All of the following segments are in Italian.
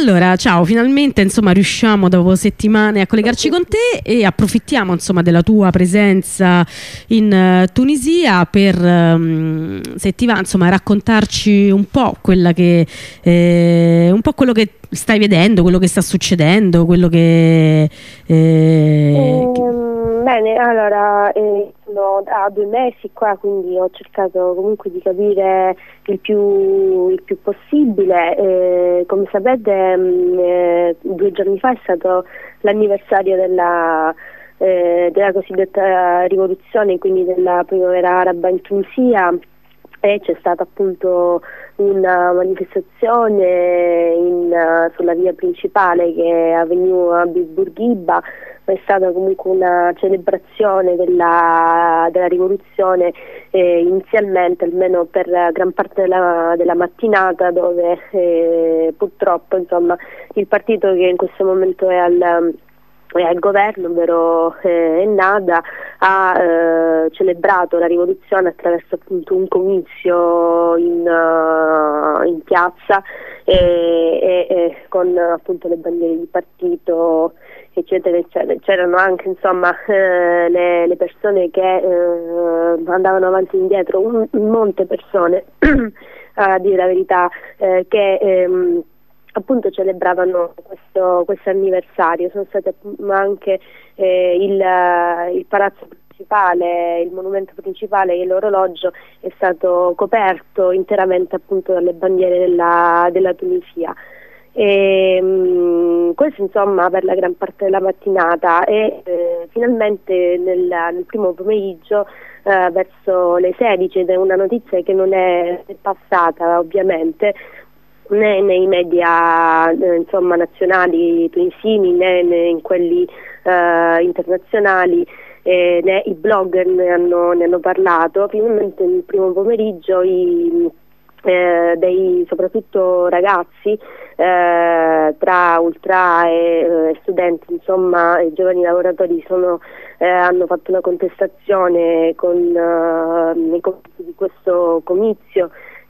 Allora, ciao, finalmente insomma riusciamo dopo settimane a collegarci con te e approfittiamo insomma della tua presenza in Tunisia per se ti va insomma raccontarci un po' quella che un po' quello che stai vedendo, quello che sta succedendo, quello che Bene, allora sono da 2 mesi qua, quindi ho cercato comunque di capire il più possibile. Come sapete, 2 giorni fa è stato l'anniversario della cosiddetta rivoluzione, quindi della primavera araba in Tunisia, e c'è stata appunto una manifestazione sulla via principale che è Avenue Habib Bourguiba. È stata comunque una celebrazione della rivoluzione, inizialmente, almeno per gran parte della mattinata, dove purtroppo insomma il partito che in questo momento è al governo, ovvero Ennahda, ha celebrato la rivoluzione attraverso appunto un comizio in piazza e con appunto le bandiere di partito, eccetera eccetera. C'erano anche insomma le persone che andavano avanti e indietro, molte persone a dire la verità, che appunto celebravano questo anniversario. Sono state anche il palazzo principale, il monumento principale e l'orologio è stato coperto interamente appunto dalle bandiere della Tunisia. Questo insomma per la gran parte della mattinata, e finalmente nel primo pomeriggio, verso le 16, ed è una notizia che non è passata ovviamente né nei media insomma nazionali tunisini, né in quelli internazionali, né i blogger ne hanno parlato. Finalmente nel primo pomeriggio soprattutto ragazzi tra ultra e studenti, insomma, e giovani lavoratori hanno fatto una contestazione nei confronti di questo comizio.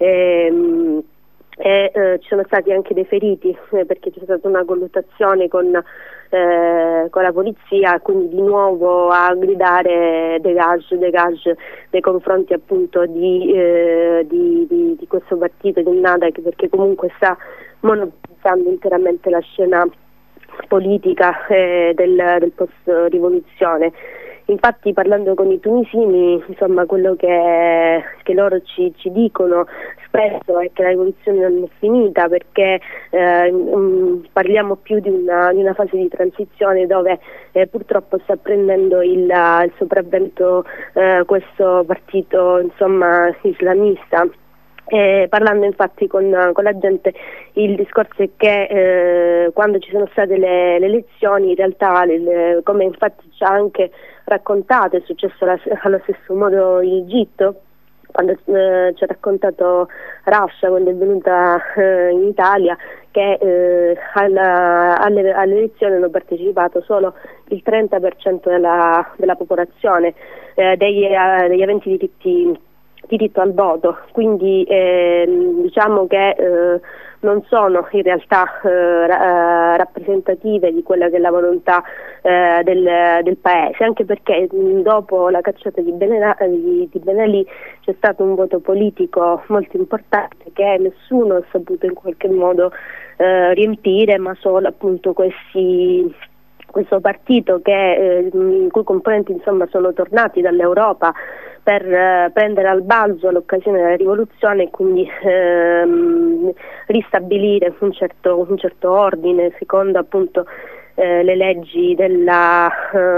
Ci sono stati anche dei feriti, perché c'è stata una colluttazione con la polizia, quindi di nuovo a gridare dégage nei confronti appunto di questo partito di Ennahda, perché comunque sta monopolizzando interamente la scena politica del post rivoluzione. Infatti, parlando con i tunisini, insomma, quello che loro ci dicono spesso è che la rivoluzione non è finita, perché parliamo più di una fase di transizione dove purtroppo sta prendendo il sopravvento questo partito insomma islamista. Parlando infatti con la gente, il discorso è che quando ci sono state le elezioni, in realtà come infatti ci ha anche raccontato, è successo allo stesso modo in Egitto, quando ci ha raccontato Rasha quando è venuta in Italia, che alle elezioni hanno partecipato solo il 30% della popolazione degli aventi diritto al voto, quindi diciamo che non sono in realtà rappresentative di quella che è la volontà del paese, anche perché dopo la cacciata di Ben Ali c'è stato un voto politico molto importante che nessuno ha saputo in qualche modo riempire, ma solo appunto questo partito i cui componenti insomma sono tornati dall'Europa per prendere al balzo l'occasione della rivoluzione e quindi ristabilire un certo ordine secondo appunto le leggi della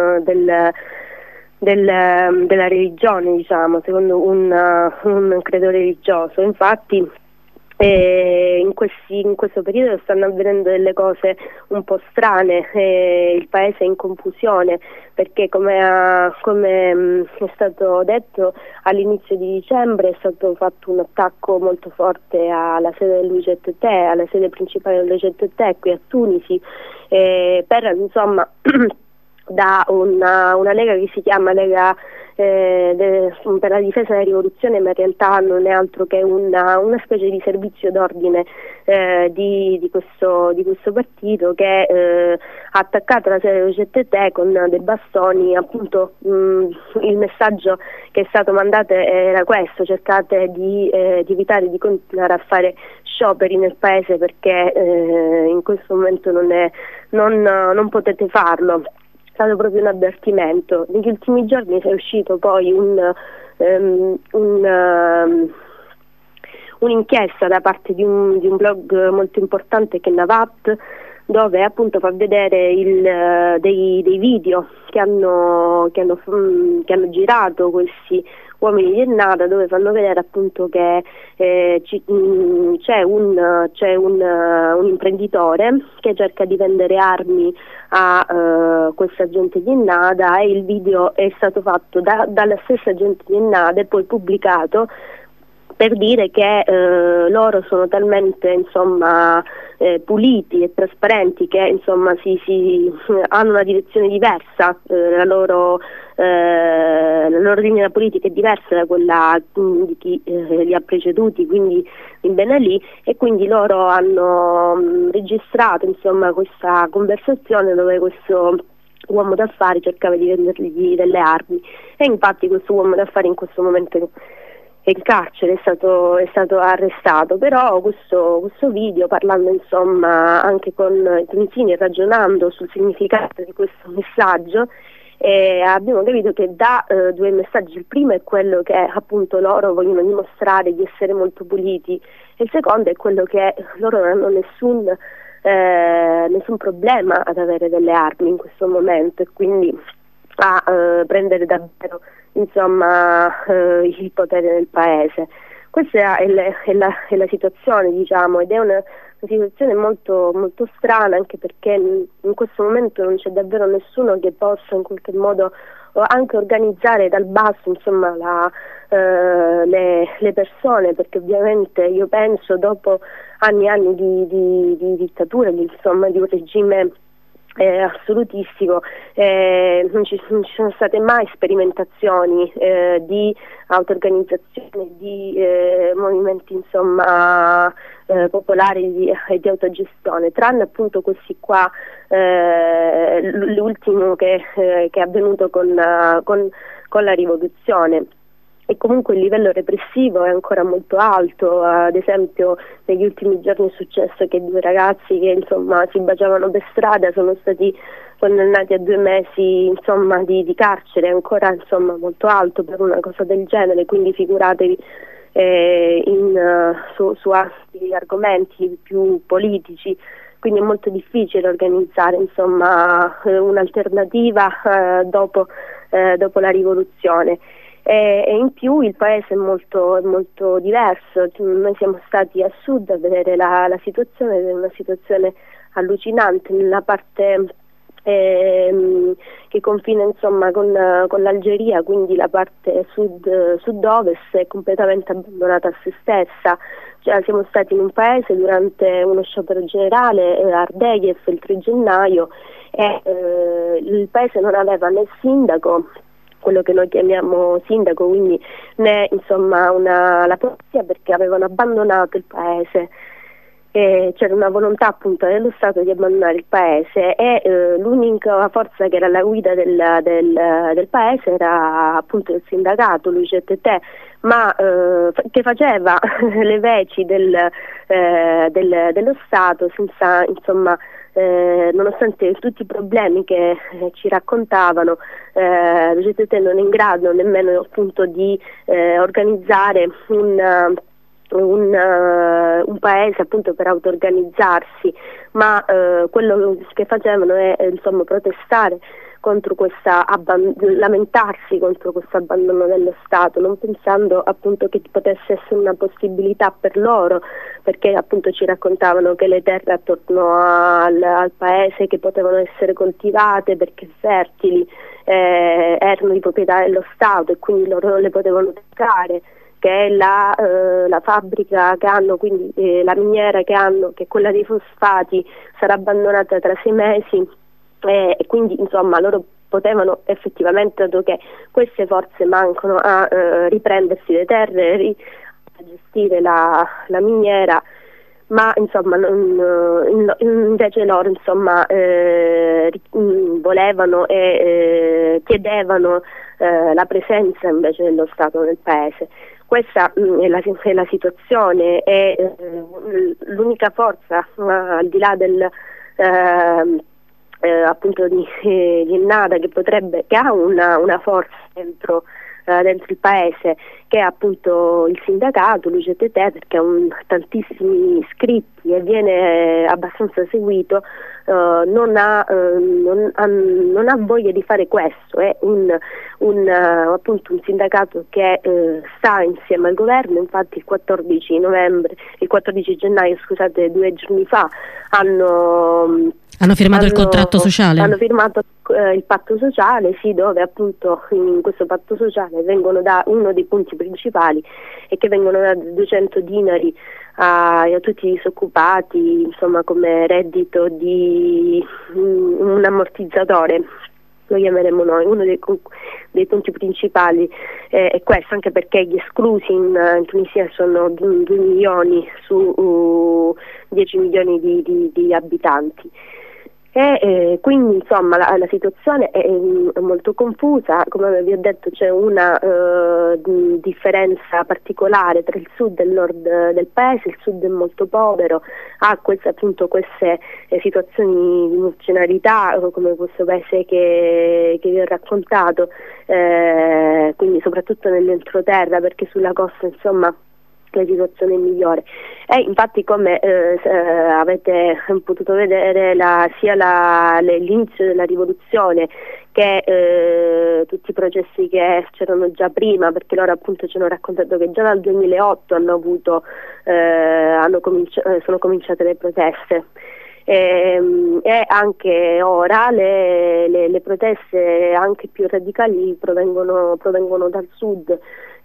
religione, diciamo, secondo un credo religioso. Infatti in questo periodo stanno avvenendo delle cose un po' strane, il paese è in confusione, perché come è stato detto all'inizio di dicembre è stato fatto un attacco molto forte alla sede dell'UGTT, alla sede principale dell'UGTT qui a Tunisi, per insomma da una lega che si chiama Lega per la difesa della rivoluzione, ma in realtà non è altro che una specie di servizio d'ordine di questo partito che ha attaccato la sede CTT con dei bastoni. Appunto il messaggio che è stato mandato era questo: cercate di evitare di continuare a fare scioperi nel paese, perché in questo momento non potete farlo. È stato proprio un avvertimento. Negli ultimi giorni è uscito poi un'inchiesta da parte di un blog molto importante che è Navat, dove appunto fa vedere dei video che hanno girato questi uomini di Ennahda, dove fanno vedere appunto che c'è un imprenditore che cerca di vendere armi a questa gente di Ennahda, e il video è stato fatto dalla stessa gente di Ennahda e poi pubblicato per dire che loro sono talmente puliti e trasparenti che hanno una direzione diversa, la loro linea politica è diversa da quella di chi li ha preceduti, quindi in Ben Ali, e quindi loro hanno registrato questa conversazione dove questo uomo d'affari cercava di vendergli delle armi, e infatti questo uomo d'affari in questo momento è in carcere, è stato arrestato. Però questo video, parlando anche con i tunisini, ragionando sul significato di questo messaggio, abbiamo capito che dà due messaggi. Il primo è quello che appunto loro vogliono dimostrare di essere molto puliti, e il secondo è quello che loro non hanno nessun problema ad avere delle armi in questo momento, e quindi a prendere davvero il potere del paese. Questa è la situazione, ed è una situazione molto, molto strana, anche perché in questo momento non c'è davvero nessuno che possa in qualche modo anche organizzare dal basso le persone, perché ovviamente io penso, dopo anni e anni di dittatura, di un regime assolutistico, non ci sono state mai sperimentazioni di auto-organizzazione, di movimenti popolari e di autogestione, tranne appunto questi qua, l'ultimo che è avvenuto con la rivoluzione. E comunque il livello repressivo è ancora molto alto. Ad esempio negli ultimi giorni è successo che 2 ragazzi che si baciavano per strada sono stati condannati a 2 mesi di carcere, ancora molto alto per una cosa del genere, quindi figuratevi su altri argomenti più politici. Quindi è molto difficile organizzare un'alternativa dopo la rivoluzione. E in più il paese è molto diverso. Noi siamo stati a sud a vedere la situazione, ed è una situazione allucinante. Nella parte che confina con l'Algeria, quindi la parte sud-ovest, è completamente abbandonata a se stessa. Cioè, siamo stati in un paese durante uno sciopero generale a Ardeghes il 3 gennaio, e il paese non aveva né sindaco, quello che noi chiamiamo sindaco, quindi né la polizia, perché avevano abbandonato il paese. C'era una volontà appunto dello Stato di abbandonare il paese, e l'unica forza che era alla guida del paese era appunto il sindacato, l'UGTT, ma che faceva le veci dello Stato senza nonostante tutti i problemi che ci raccontavano. L'UGTT non è in grado nemmeno appunto di organizzare un paese appunto per auto-organizzarsi, ma quello che facevano è protestare contro lamentarsi contro questo abbandono dello Stato, non pensando appunto che potesse essere una possibilità per loro, perché appunto ci raccontavano che le terre attorno al paese che potevano essere coltivate perché fertili erano di proprietà dello Stato, e quindi loro non le potevano toccare, che è la fabbrica che hanno, quindi la miniera che hanno, che è quella dei fosfati, sarà abbandonata tra 6 mesi, e quindi loro potevano effettivamente, dato che queste forze mancano a riprendersi le terre, a gestire la miniera, ma insomma invece loro insomma volevano e chiedevano la presenza invece dello Stato nel paese. Questa è la situazione, e l'unica forza al di là del appunto di Ennada, che ha una forza dentro il paese, che è appunto il sindacato, l'UGTT, perché ha tantissimi iscritti e viene abbastanza seguito, non ha voglia di fare questo. È appunto un sindacato che sta insieme al governo. Infatti il 14 gennaio, scusate, 2 giorni fa hanno firmato il contratto sociale. Hanno firmato il patto sociale, sì, dove appunto in questo patto sociale uno dei punti principali è che vengono dati 200 dinari a tutti i disoccupati, insomma, come reddito di un ammortizzatore, lo chiameremo noi. Uno dei punti principali è questo, anche perché gli esclusi in Tunisia sono 2 milioni su 10 milioni di abitanti. Quindi insomma la situazione è molto confusa. Come vi ho detto, c'è una differenza particolare tra il sud e il nord del paese. Il sud è molto povero, ha queste situazioni di marginalità, come questo paese che vi ho raccontato, quindi soprattutto nell'entroterra, perché sulla costa insomma la situazione è migliore. E infatti, come avete potuto vedere, l'inizio della rivoluzione, che tutti i processi che c'erano già prima, perché loro appunto ci hanno raccontato che già dal 2008 sono cominciate le proteste. E anche ora le proteste anche più radicali provengono dal sud.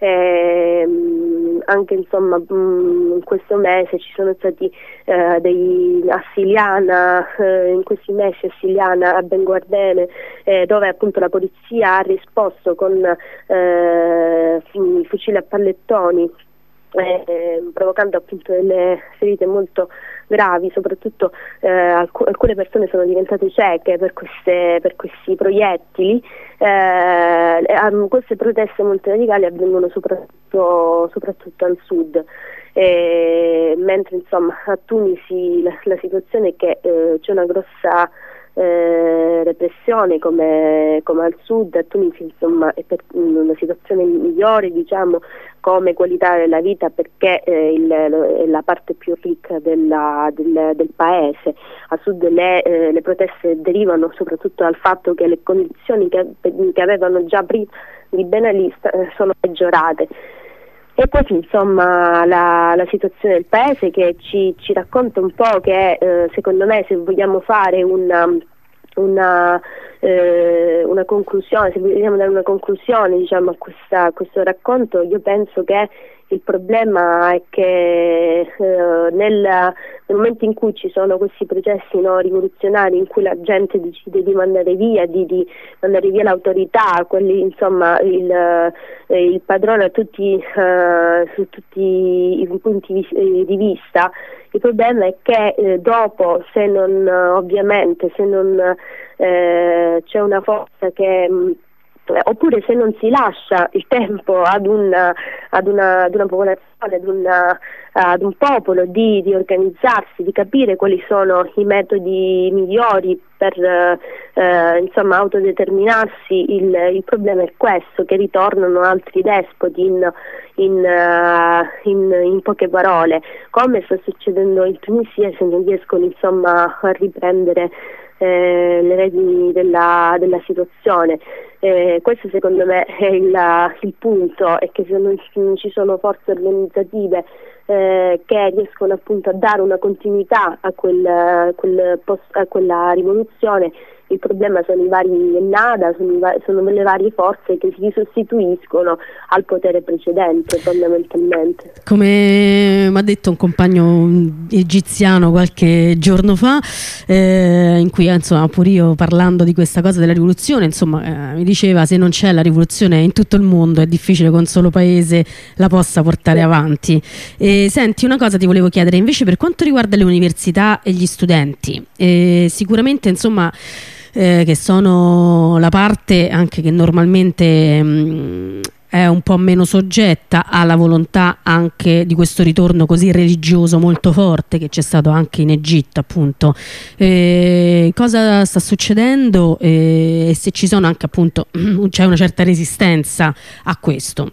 Anche insomma in questo mese ci sono stati a Siliana, in questi mesi a Siliana, a Benguardene, dove appunto la polizia ha risposto con fucili a pallettoni, provocando appunto delle ferite molto gravi. Soprattutto alcune persone sono diventate cieche per questi proiettili. Queste proteste molto radicali avvengono soprattutto al sud, mentre insomma a Tunisi la situazione è che c'è una grossa repressione come al sud. A Tunisi insomma è per una situazione migliore, diciamo, come qualità della vita, perché è la parte più ricca del paese. A sud le proteste derivano soprattutto dal fatto che le condizioni che avevano già prima di Ben Ali sono peggiorate. E così insomma la situazione del paese, che ci racconta un po' che secondo me, se vogliamo fare una conclusione, se vogliamo dare una conclusione, diciamo, a questo racconto, io penso che il problema è che nel momento in cui ci sono questi processi rivoluzionari, in cui la gente decide di mandare via l'autorità, quelli insomma il padrone su tutti i punti di vista, il problema è che dopo, se non c'è una forza che oppure se non si lascia il tempo ad una popolazione, ad un popolo di organizzarsi, di capire quali sono i metodi migliori per insomma autodeterminarsi, il problema è questo, che ritornano altri despoti in poche parole, come sta succedendo in Tunisia, se non riescono insomma a riprendere le redini della situazione. Questo secondo me è il punto, è che se non ci sono forze organizzative che riescono appunto a dare una continuità a quella rivoluzione, il problema sono i vari Ennahda, sono le varie forze che si sostituiscono al potere precedente fondamentalmente. Come mi ha detto un compagno egiziano qualche giorno fa, in cui insomma pure io parlando di questa cosa della rivoluzione, insomma mi diceva: se non c'è la rivoluzione in tutto il mondo è difficile che un solo paese la possa portare avanti. Senti, una cosa ti volevo chiedere invece per quanto riguarda le università e gli studenti. Sicuramente insomma che sono la parte anche che normalmente è un po' meno soggetta alla volontà anche di questo ritorno così religioso molto forte che c'è stato anche in Egitto, appunto. Cosa sta succedendo e se ci sono anche, appunto, c'è una certa resistenza a questo?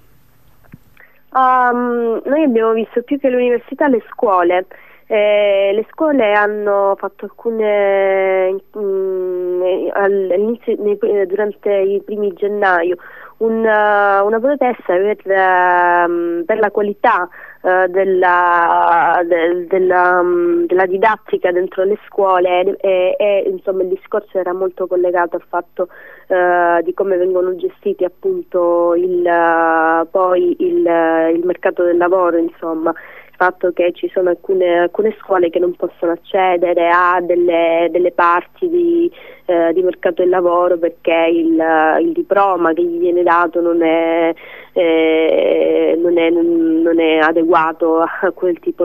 Noi abbiamo visto più che l'università le scuole. Le scuole hanno fatto alcune all'inizio, durante i primi gennaio una protesta per la qualità della didattica dentro le scuole e insomma il discorso era molto collegato al fatto di come vengono gestiti appunto poi il mercato del lavoro, insomma. Fatto che ci sono alcune scuole che non possono accedere a delle parti di mercato del lavoro perché il diploma che gli viene dato non è adeguato a quel tipo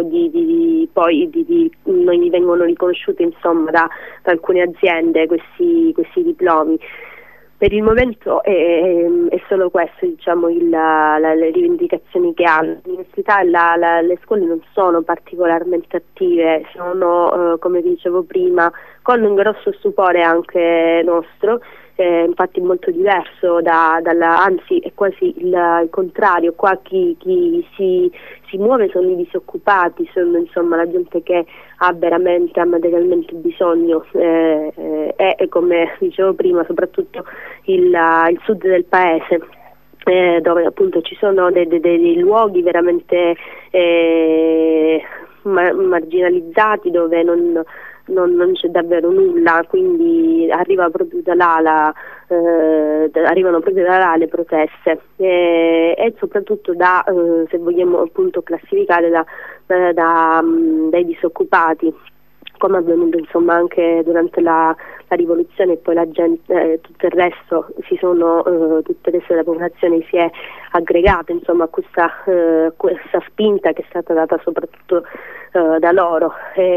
non gli vengono riconosciuti insomma da alcune aziende questi diplomi. Per il momento è solo questo, diciamo, le rivendicazioni che hanno. L'università e le scuole non sono particolarmente attive, sono, come dicevo prima, con un grosso stupore anche nostro, infatti molto diverso anzi è quasi il contrario. Qua chi si muove sono i disoccupati, sono insomma la gente che ha materialmente bisogno e come dicevo prima soprattutto il sud del paese, dove appunto ci sono dei luoghi veramente marginalizzati dove non c'è davvero nulla, quindi arrivano proprio da là le proteste e soprattutto se vogliamo appunto classificare dai disoccupati, come è avvenuto insomma anche durante la rivoluzione e poi la gente, tutto il resto tutte le la popolazione si è aggregata insomma a questa spinta che è stata data soprattutto da loro.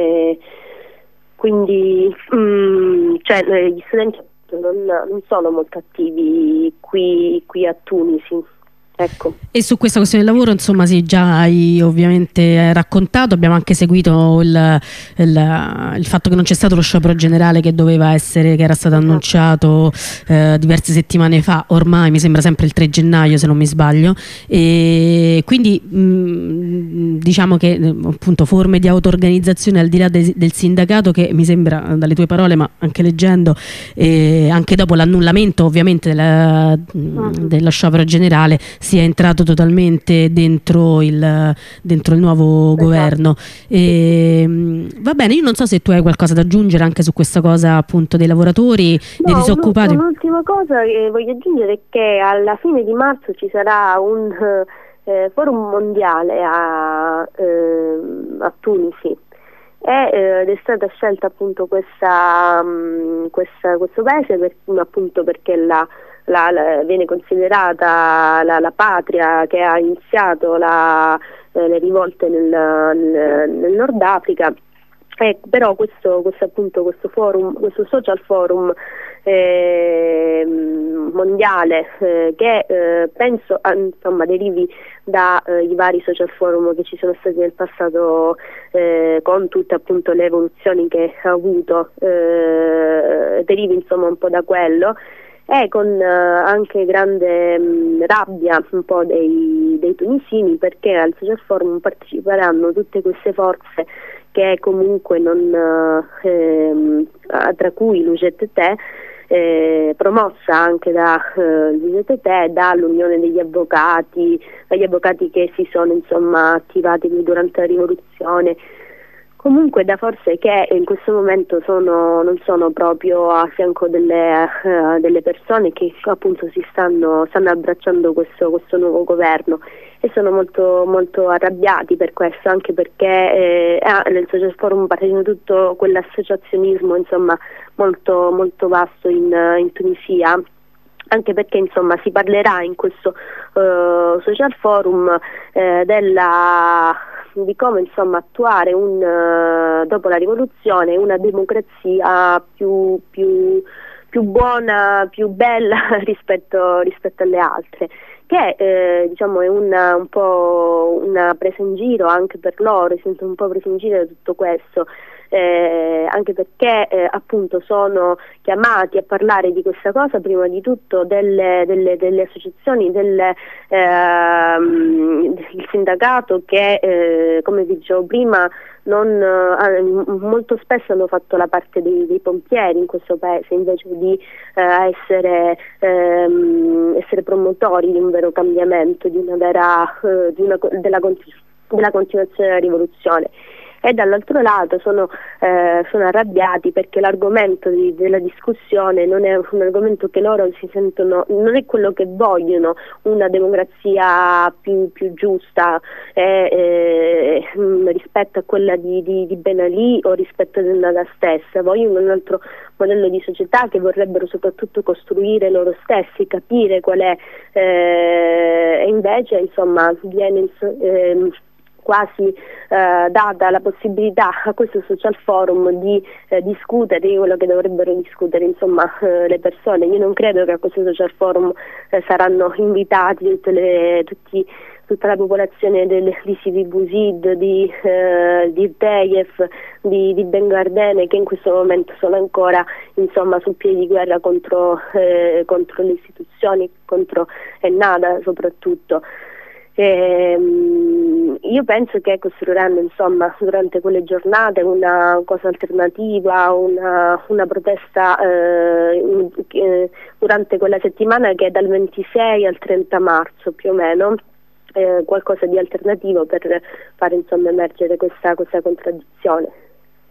Quindi gli studenti non sono molto attivi qui a Tunisi. Ecco. E su questa questione del lavoro, insomma, sì, già hai ovviamente raccontato, abbiamo anche seguito il fatto che non c'è stato lo sciopero generale che era stato annunciato diverse settimane fa, ormai mi sembra sempre il 3 gennaio se non mi sbaglio, e quindi diciamo che appunto forme di auto-organizzazione al di là del sindacato che mi sembra dalle tue parole, ma anche leggendo, anche dopo l'annullamento ovviamente dello sciopero generale, si è entrato totalmente dentro il nuovo governo. Va bene, io non so se tu hai qualcosa da aggiungere anche su questa cosa appunto dei lavoratori, dei disoccupati. Un'ultima cosa che voglio aggiungere è che alla fine di marzo ci sarà un forum mondiale a Tunisi ed è stata scelta appunto questo paese appunto perché viene considerata la patria che ha iniziato le rivolte nel Nord Africa. Però questo social forum mondiale che penso insomma derivi dai vari social forum che ci sono stati nel passato, con tutte appunto le evoluzioni che ha avuto, derivi insomma un po' da quello, e con anche grande rabbia un po' dei tunisini, perché al social forum parteciperanno tutte queste forze che comunque tra cui l'UGTT, promossa anche dall'UGTT e dall'Unione degli avvocati che si sono insomma attivati durante la rivoluzione, comunque dà forse che in questo momento non sono proprio a fianco delle persone che appunto stanno abbracciando questo nuovo governo, e sono molto, molto arrabbiati per questo, anche perché nel Social Forum parla di tutto quell'associazionismo insomma molto, molto vasto in Tunisia, anche perché insomma si parlerà in questo Social Forum di come insomma attuare dopo la rivoluzione una democrazia più buona, più bella rispetto alle altre, che diciamo è un po' una presa in giro anche per loro, si sentono un po' presi in giro da tutto questo. Anche perché appunto sono chiamati a parlare di questa cosa prima di tutto delle associazioni, il sindacato che come dicevo prima molto spesso hanno fatto la parte dei pompieri in questo paese, invece di essere promotori di un vero cambiamento, della continuazione della rivoluzione. E dall'altro lato sono arrabbiati perché l'argomento della discussione non è un argomento che loro si sentono, non è quello che vogliono, una democrazia più giusta rispetto a quella di Ben Ali o rispetto ad Nada stessa. Vogliono un altro modello di società che vorrebbero soprattutto costruire loro stessi, capire qual è, e invece insomma viene quasi data la possibilità a questo social forum di discutere di quello che dovrebbero discutere insomma le persone. Io non credo che a questo social forum saranno invitati tutta la popolazione di Sidi Bouzid, di Teyef, di Ben Gardene, che in questo momento sono ancora insomma sul piede di guerra contro le istituzioni, contro Ennahda soprattutto. Io penso che costruiranno insomma durante quelle giornate una cosa alternativa, una protesta durante quella settimana che è dal 26 al 30 marzo più o meno, qualcosa di alternativo per fare insomma emergere questa contraddizione.